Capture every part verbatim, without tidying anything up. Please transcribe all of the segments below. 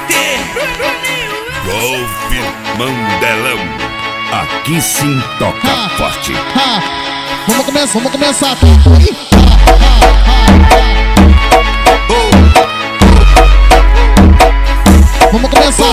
Golpe Mandelão. Aqui sim toca ha, forte. Ha. Vamos começar, vamos começar. Vamos começar.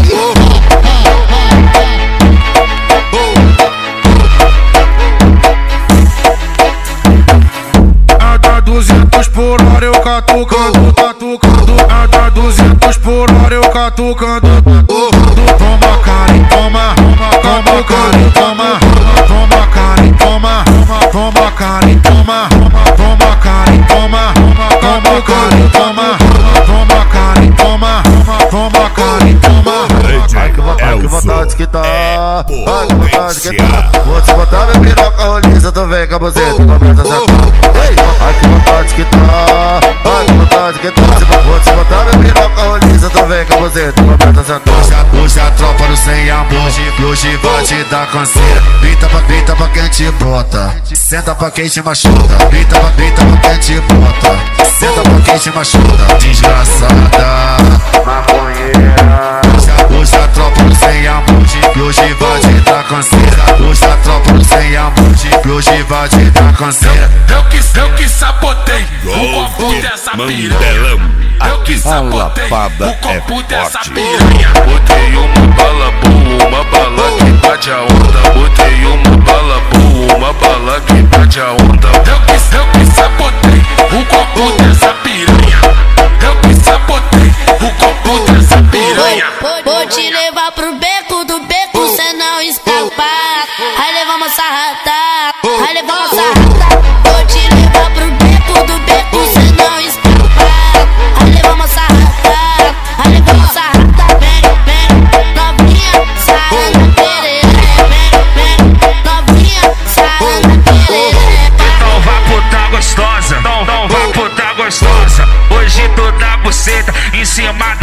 A duzentos por hora eu catucando, catucando. A duzentos por hora eu catucando. Toma cara e toma, toma cara e toma, toma cara e toma, toma cara e toma, toma cara e toma, toma cara e toma, toma cara e toma, toma cara e toma. Ai que vontade, que vontade que tá, ai que vontade que tá. Vou te botar minha piroca roliça, tu vem com a buceta, começa a sentar. Ai que vontade que tá, ai que vontade que tá. Vou te botar minha piroca roliça, tu vem com a buceta, começa a sentar. Hoje a tropa no sem amor, e hoje vai te dar canseira. Grita pra, grita pra quem te bota, senta pra quem te machuca. Grita pra, grita pra quem te bota, senta pra quem te machuca. Desgraçada, maconheira. Hoje a tropa no sem amor, e hoje vai te dar canseira. Hoje a tropa no sem amor, e hoje vai te dar canseira. Eu que, eu que sabotei o copo dessa piranha. Eu que sabotei o copo dessa piranha. Botei uma bala boa, uma bala que bate a onda. Botei uma bala boa, uma bala que bate a onda. Eu que, eu que sabotei o copo dessa piranha. Eu que sabotei o copo dessa piranha. Vou te levar pro beco do beco, cê não escapar. Aí levamos sarrada, aí levamos sarrada. Vou te levar pro beco do beco, cê não escapar. Aí levamos sarrada, aí levamos sarrada. Vem, vem, novinha, sarra na pereira. Vem, vem, novinha, sarra na pereira. Então vá puta gostosa, então, então vá puta gostosa. Hoje toda buceta em cima